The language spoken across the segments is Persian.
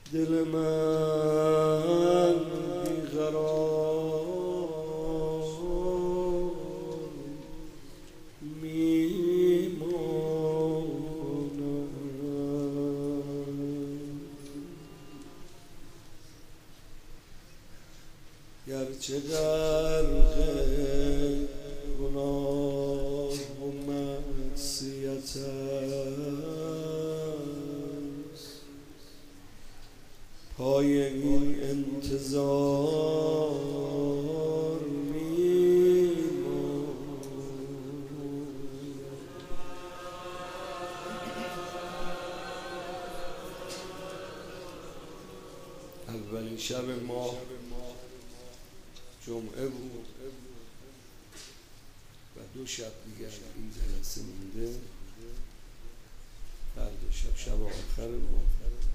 دل من بیقرار میماند، گرچه غرق گناه و معصیت است، پای این انتظار میماند. اولین شب ماه جمعه بود و 2 شب دیگر این جلسه مونده. فردا شب آخر ماه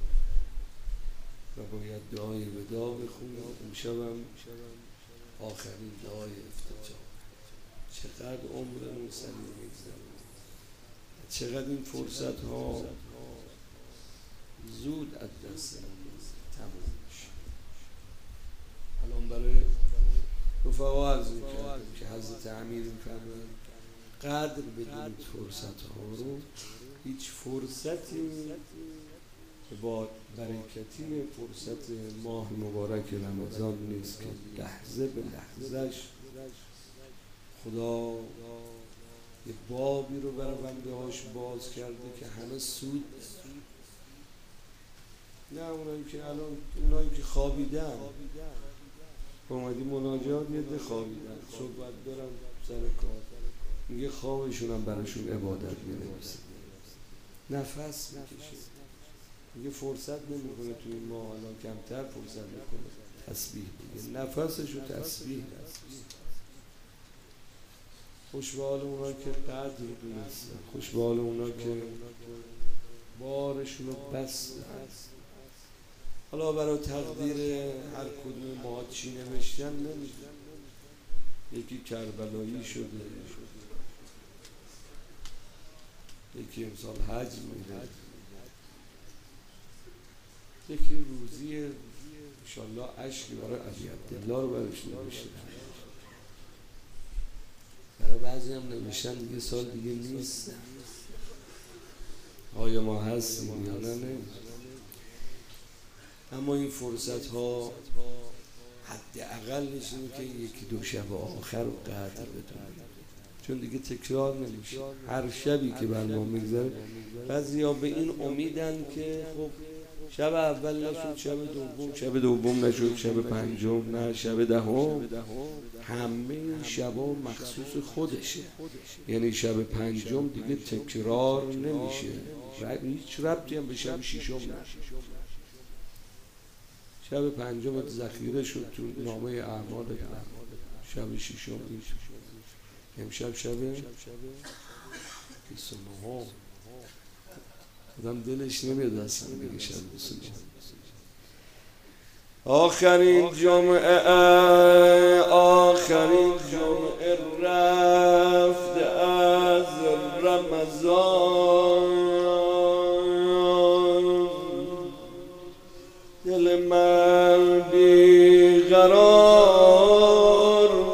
و باید دعای وداع بخونیم. امشبم آخرین دعای افتتاح. چقدر عمرمون سریع میگذره، چقدر این فرصت ها زود از دست تموم میشه. الان برای رفقا عرض میکردم که حضرت امیر میفرمایند قدر بدونید فرصت ها رو. هیچ فرصتی که با برکتی فرصت ماه مبارک رمضان نیست که لحظه به لحظهش خدا یه بابی رو برای بنده هاش باز کرده که همه سود. نه اونایی که الان اونایی که خوابیدن اومدی مناجات یه ده خوابیدن، صحبت دارن سر کار، میگه خوابشون هم براشون عبادت می‌نویسه، نفس میکشه، میگه فرصت نمیکنه توی این ماه، الان کمتر فرصت میکنه تسبیح بگه، نفسشو تسبیح. خوش به حال اونا که قدر دونستن، خوش به حال اونا که بارشون رو بستن. حالا برای تقدیر هر کدوم ما چی نوشتن نمیدونم، یکی کربلایی شده، یکی امسال حج میره، یکی روزی انشالله عشقی برای علی عبدالله رو برش نوشتن، برای بعضی هم نوشتن یه سال دیگه نیستن. آیا ما هستیم یا نه؟ اما این فرصت ها حداقلش اینه که 1-2 شب آخر رو قدر بدونیم، چون دیگه تکرار نمیشه. هر شبی که بر ما میگذره بعضیا به این امیدن که خب شب اول نشد، شب دوم نشد، شب پنجم نه، شب دهم. همه این شبا مخصوص خودشه، یعنی شب پنجم دیگه تکرار نمیشه، هیچ ربطی هم به شب ششم نشه. شب پنجم ذخیره شد تو نامه اعمال، شب ششم این امشب شب 29. آدم دلش نمیاد اصلا بگه شب 29. آخرین جمعه رفت از رمضان، دل من بیقرار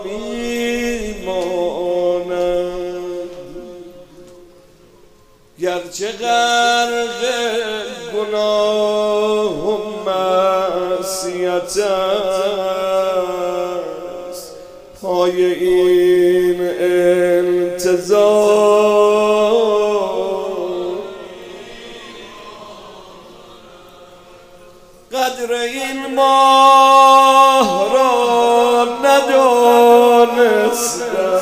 میماند، گرچه غرق گناه و معصیت است، پای این انتظار. قدر این ماه را ندانستم،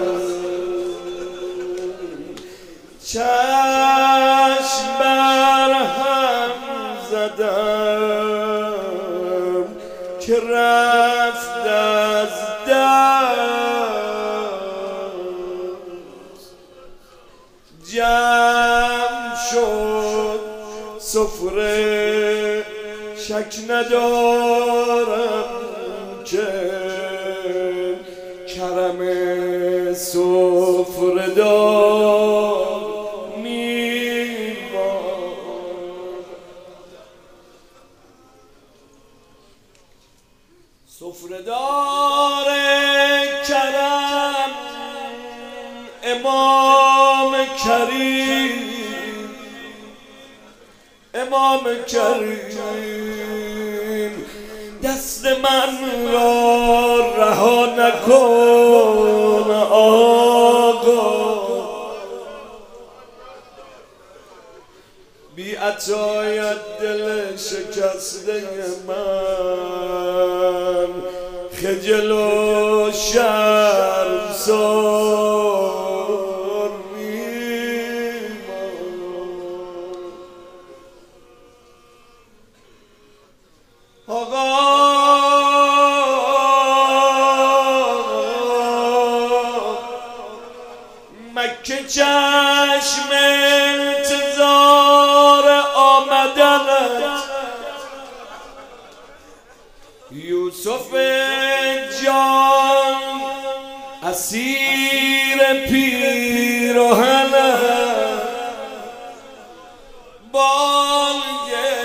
چشم بر هم زدم که رفت از دست، جمع شد سفره، شک ندارم که کرم سفره‌دار میبارد. سفره‌دار کرم امام کریم، امام کریم، دست من را رها نکن آقا، بی عطایت دل شکسته من خجل و شرمسار می‌ماند. آقا مکه چشم انتظار آمدنت، یوسف جان اسیر پیراهنت، بالگه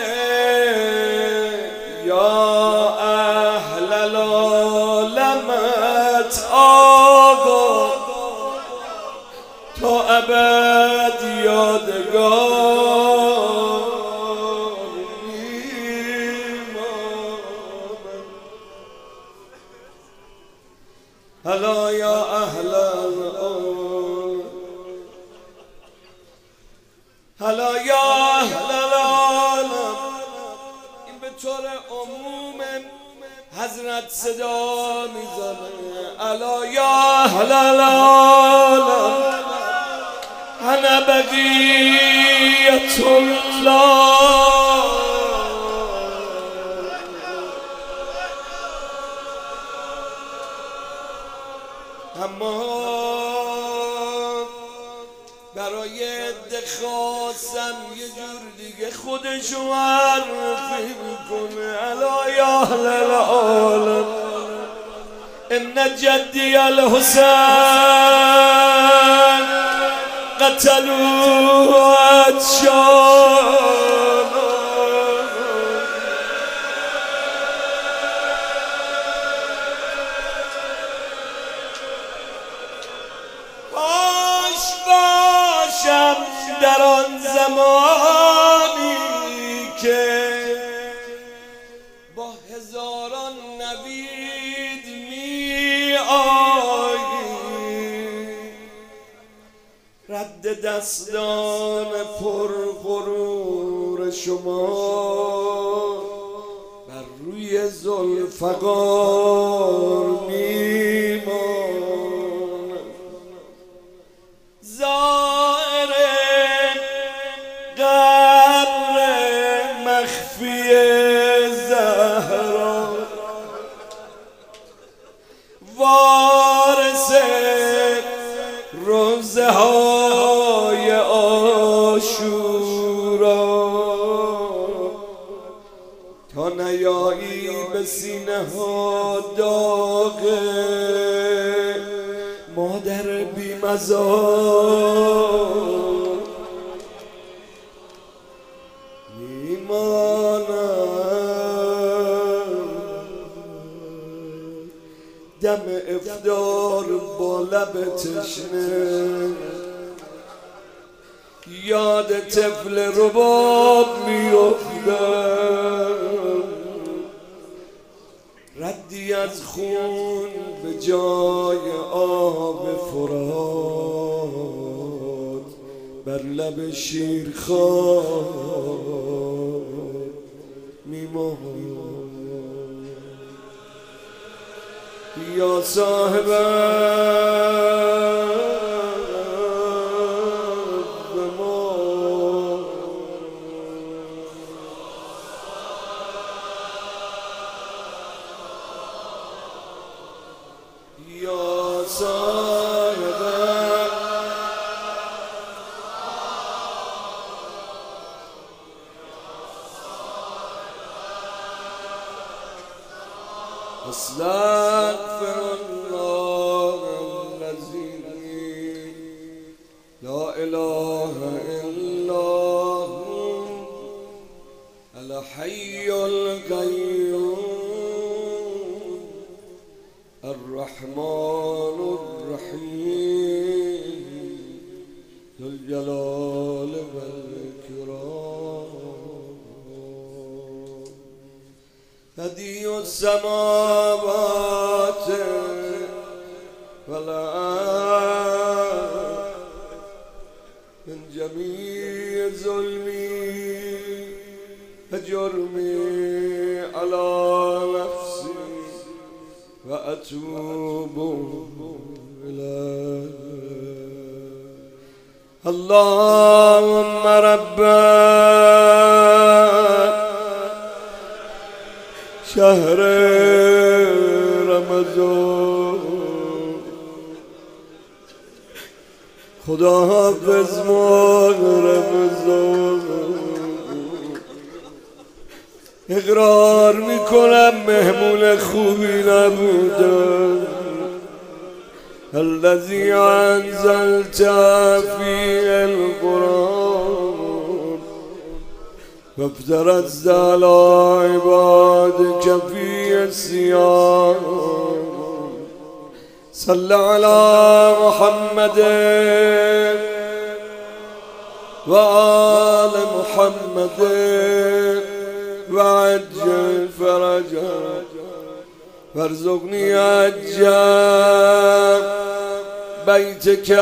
یا اهل العالمت آقا، تا ابد یادگار میماند. هلا یا اهل العالم، هلا یا اهل العالم. این به طور عموم حضرت صدا میزنه، الا یا اهل العالم انا بقیت الله. اما برای عده خواستم یه جور دیگه خودشو معرفی میکنه، الا یا اهل العالم ان جدی الحسین قتلوا عطشان. باش باشم در آن زمانی که با هزاران نوید می آیی، رد دستان پر غرور شما بر روی ذوالفقار میماند. زائر قبر مخفی زهرا، وارث روزه های عاشورا، تا نیایی به سینه ها داغ مادر بی مزار میماند. دم افطار با لب تشنه یاد طفل رباب میافتم، ردی از خون به جای آب فرات بر لب شیرخوار میماند. یا صاحب ما، یا صاحب استغفر الله الذي لا اله الا هو الحي القيوم الرحمن الرحيم ذو الجلال والإكرام بديع السماوات والأرض من جميع ظلمي وجرمي على نفسي وأتوب إليه اللهم رب شهر رمضان خدا حافظ ماه رمضان اقرار میکنم مهمون خوبی نبودم الذي انزلت فی القرآن وابترزت على عبادك فی الصيام صل على محمد و آل محمد وعجل فرجا وارزقني عجل بيتك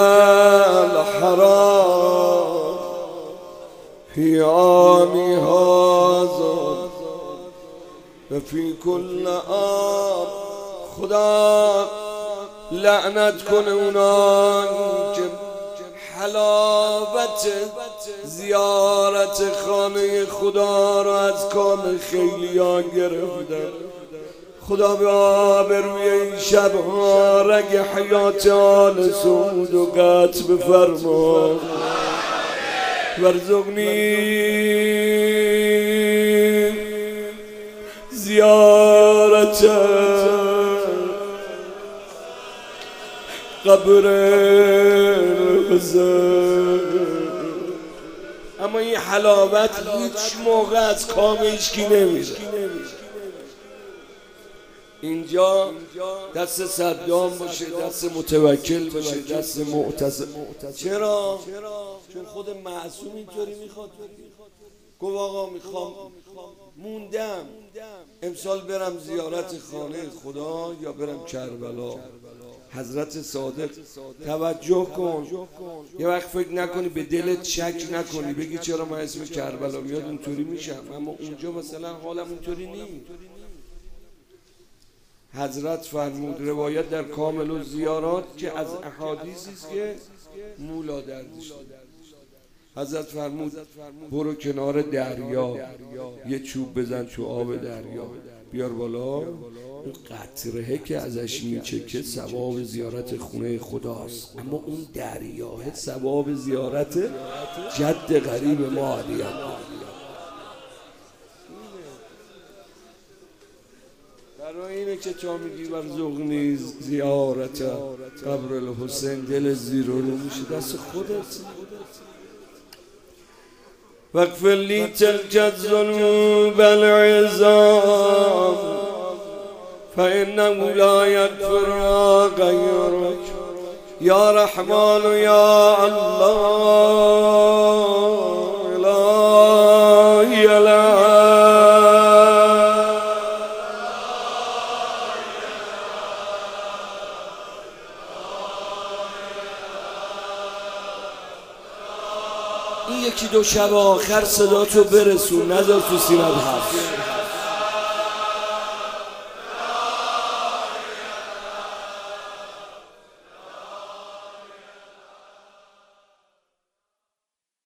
الحرام في عامي هذا وفي كل عام خدا لعنت کن اونان که حلاوت زیارت خانه خدا را از کام خیلیان گرفتن. خدا به آبروی این شبها رگ حیات آل سعود و قطع بفرما وارزقنی زیارت قبر حسین. اما این حلاوت هیچ موقع از کام هیچکی نمیره. اینجا دست صدام باشه، دست متوکل باشه، دست معتصم. چرا؟ چون خود معصوم اینطوری میخواد. گفت آقا میخوام موندم امسال برم زیارت خانه خدا یا برم کربلا. حضرت صادق توجه کن، یه وقت فکر نکنی، به دلت شک نکنی، بگی چرا من اسم کربلا میاد اونطوری میشم، اما اونجا مثلا حالم اونطوری نیست. حضرت فرمود، روایت در کامل الزیارات که از احادیثی است که مولا دردش داد. حضرت فرمود برو کنار دریا، یه چوب بزن تو آب دریا، بیار بالا، اون قطره که ازش میچکه ثواب زیارت خونه خداست، اما اون دریاه ثواب زیارت جد غریب ما علی الله. برای اینه که تا میگی وارزقنی زیارت قبر الحسین، دل زیر و رو میشه دست خودت. واغفر لی تلک الذنوب العظام فانه لا یغفرها غیرک یا رحمان یا الله الهی این یکی دو شب آخر صدا تو برسون، نذار تو سینت هست.